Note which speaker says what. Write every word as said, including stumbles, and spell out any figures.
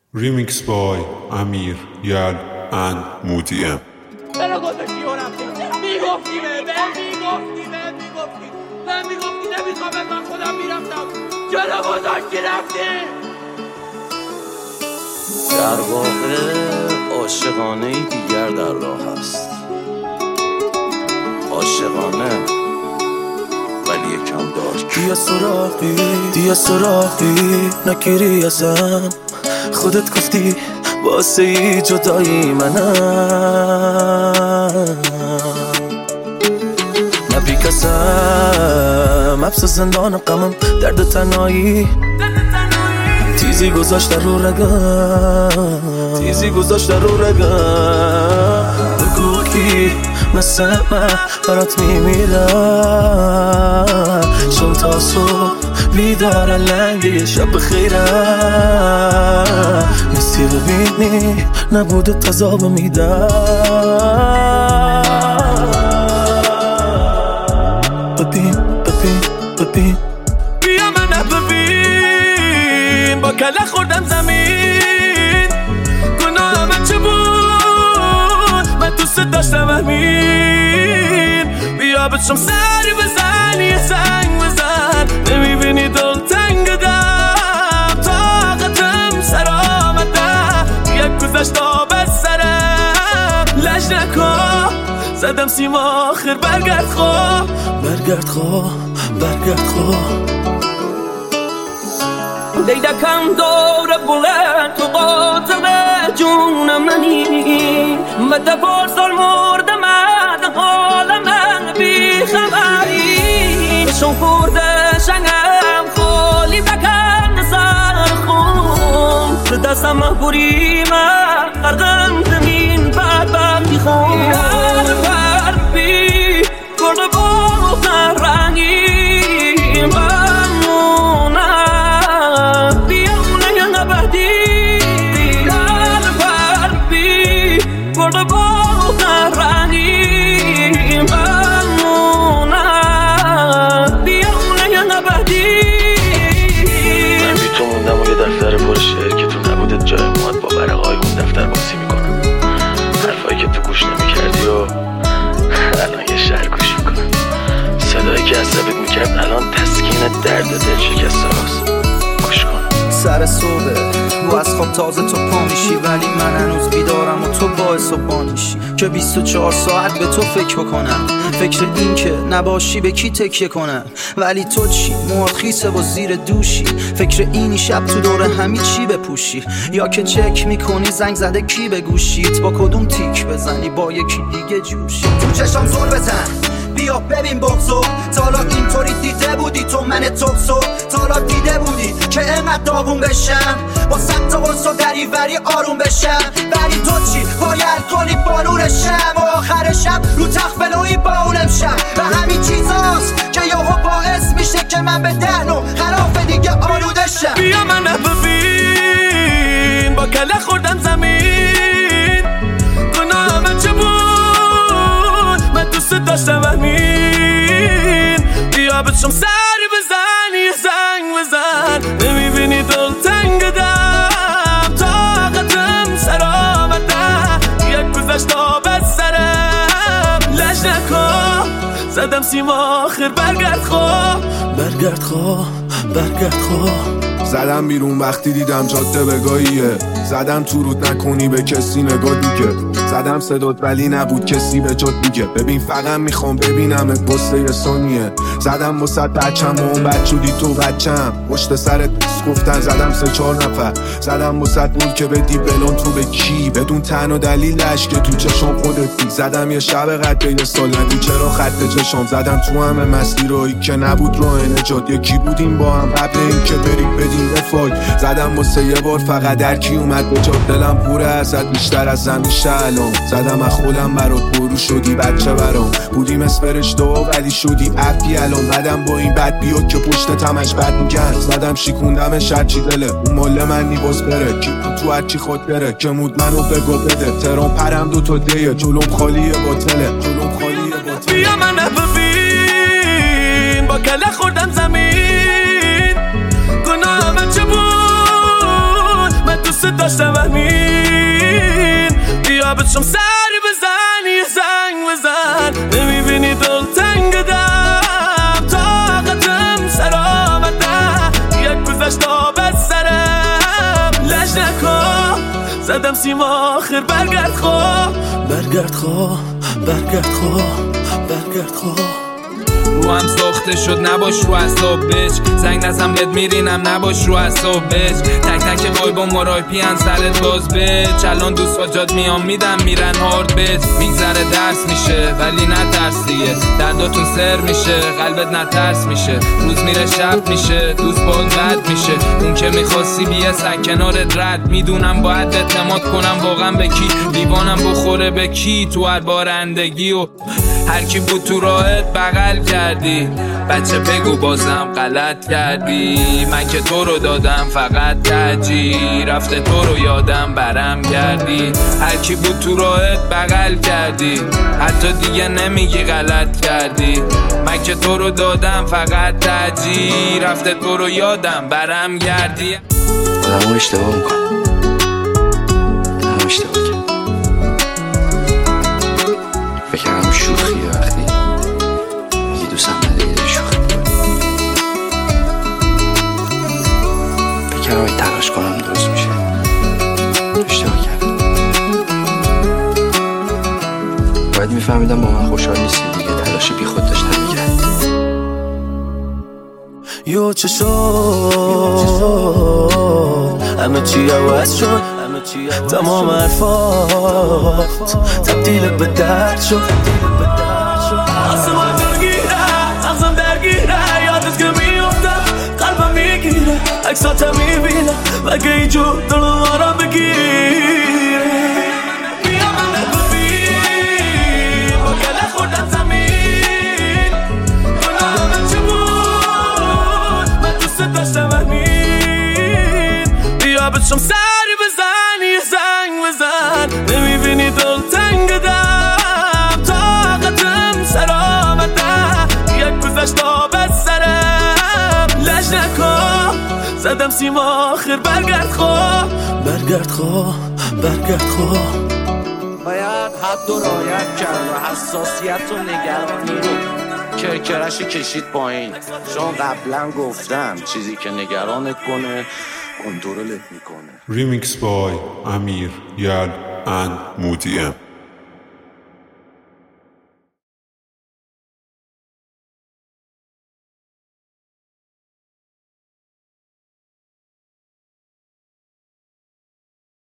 Speaker 1: Remix by امیر یل and مودی ام.
Speaker 2: چرا گذاشتی و رفتی؟ چرا میگفتی به به میگفتی به میگفتی به میگفتی نمیخوام من خودم میرفتم. چرا گذاشتی رفتی؟
Speaker 3: در واقع عاشقانه دیگر در راه است، عاشقانه ولی یکم دارک.
Speaker 4: دیا سراغی دیا سراغی نگیری ازم، خودت گفتی واسه ای جدایی منم، نبی کسم حبس زندان قمم، درد تنهایی تیزی گذاشت رو رگم، تیزی گذاشت رو رگم. بگو کی مثل من برات میمیرم، شب تا صبح بیدار لنگه شب بخیرم، نیستی ببینی نبوده تذاب میدم. ببین ببین ببین
Speaker 5: بیا من ببین، با کله خوردم زمین، گناه من چه بود؟ من دوست داشتم همین. بیا بچم سری بزن یه زنگ بزن، نمیبینی دل تنگ دم، طاقتم سر آمده یک گذشت آب از سرم. لج نکن زدم سیم آخر، برگرد خواه
Speaker 4: برگرد خواه برگرد خواه.
Speaker 2: دیدکم دور بلند تو قاطر جون منی، مده پارسال مرده من حال من بی خبری، شون خورده شنگم خالی بکن سر خون، به دستم محبوری من غرقم زمین بدبختی خون. هر بر بی کرده با رنگی
Speaker 3: دفتر پر شعر که تو نبودت جای مواد با ورقای اون دفتر بازی میکنم، حرفایی که تو گوش نمیکردی و الان یه شعر گوش میکنم، صدایی که عصبت میکرد الان تسکین درد دل شکسته هاست. گوش کن.
Speaker 6: سر صبح و از خواب تازه تو پا میشی، ولی من هنوز بیدارم و تو باعث و بانیشی که بیست و چهار ساعت به تو فکر بکنم، فکر این که نباشی به کی تکیه کنم. ولی تو چی؟ موهات خیسه و زیر دوشی، فکر اینی شب تو دور همی چی بپوشی، یا که چک میکنی زنگ زده کی به گوشیت، با کدوم تیک بزنی با یکی دیگه جوشی.
Speaker 7: تو چشم زل بزن بیا ببین بغضو، تا حالا اینطوری دیده بودی تو من توکسو؟ تا حالا دیده بودی که اینقدر داغون بشم، با صد تا قرص و دریوری آروم بشم؟ ولی تو چی؟ پای الکلی بالورشم و آخر شب رو تخت فلوی باولم شم، و همین چیزاست که یهو باعث میشه که من به دهن و خراف دیگه آلوده شم.
Speaker 5: بیا من ببین، با کله خوردم زمین، گناه من چه بود؟ من دوست داشتم همین. بیا بچم سری بزن یه زنگ بزن، نمیبینی دل تنگ دم، طاقتم سر آمده یک گذشت آب از سرم. لج نکن زدم سیم آخر، برگرد خواه
Speaker 4: برگرد خواه برگرد خواه.
Speaker 8: زدم بیرون وقتی دیدم جاده بگاهیه، زدم تو رود نکنی به کسی نگاه دیگه، زدم صدات ولی نبود کسی به جد دیگه. ببین فقط میخوام ببینم پسته یه ثانیه، زدم وسط بچم و اون بچودی تو بچم، پشت سرت بس گفتن زدم سه چهار نفر، زدم وسط بود که بدی بلون تو به کی، بدون تن و دلیلش که تو چشم خودت بی. زدم یه شب قد یه سال نگو چرا خط چشم، زدم تو همه مستی روی که نبود راه نجات، یکی بودیم با هم قبل این که بریم بدیم رفاق. زدم واسه یه بار فقط در کی اومد به جاد، دلم پوره ازت بیشتر از همیشه الان، زدم از خودم برات برو شدی بچه برام، بودیم اسپرشته ولی شدی اپی الان. بعدم با این بد بیاد که پشت تمش بد میگن، زدم شیکوندمش هرچی دله، اون مال من نیباز بره کی تو هرچی خود بره، که مود منو بگو بده ترام پرم دو تا دیه، جلوم خالیه باطله جلوم خالیه باطله.
Speaker 5: بیا من ببین، با کله خوردم زمین، گناه من چه بود؟ من دوست دوست داشتم همین. بیا بچم سر بزن یه زنگ بزن، نمیبینی دل تنگ دم، طاقتم سر آمده، یک گذشت آب از سرم. لج نکن زدم سیم آخر، برگرد خواه برگرد خواه برگرد خواه برگرد خواه.
Speaker 9: رو هم ساخته شد نباش رو اصاب بچ، زنگ نزم بهت میرینم نباش رو اصاب بچ، تک تک قایبا مرایپی هم سرت باز بچ. الان دوست واجات میام میدم میرن هارد بچ، میگذره درس میشه ولی نترس دیگه، درداتون سر میشه قلبت نترس میشه، روز میره شب میشه دوست باد رد میشه. اون که میخواستی بیه سک کنارت رد، میدونم باید اعتماد کنم واقعا به کی، دیوانم بخوره به کی تو هر بارندگی. و هر کی بود تو راهت بغل کردی، بچه بگو بازم غلط کردی. من که تو رو دادم فقط ترجیح، رفته تو رو یادم برم کردی. هر کی بود تو راهت بغل کردی، حتی دیگه نمیگی غلط کردی. من که تو رو دادم فقط ترجیح، رفته تو رو یادم برم کردی.
Speaker 3: آدم اشتباه میکنم، آدم اشتباه کرد. فکرم شوخیه وقتی میگی دوستم نداری داری شوخی میکنی. فکرم این تلاش کنم درست میشه، اشتباه کردم. باید میفهمیدم با من خوشحال نیستی دیگه، تلاش بی خود داشتم میکرد.
Speaker 4: یو چه شد همه چی عوض شد، تمام حرفات تبدیل به درد شد. آسمان درگیره مغزم درگیره، یادت که میافتم قلبم میگیره، عکساتم میبینم مگه اینجور دلو آرام بگیره. بیا من ببین با گله خوردم زمین، گناهم چه بود من دوست داشتم همین. بیا بچم سر بزن یه زنگ بزن، نمیبینی دل تنگ دم، طاقتم سر آمده، یک گذشت آب از سرم. لج نکن زدم سیم آخر، برگرد خواه برگرد خواه برگرد خواه.
Speaker 10: باید حد و رعایت کرد و حساسیت و نگرانی رو کرکرش کشید پایین، چون قبلا گفتم چیزی که نگرانت کنه کنترلت میکنه.
Speaker 1: Remix by Amir, Yal and Moody M.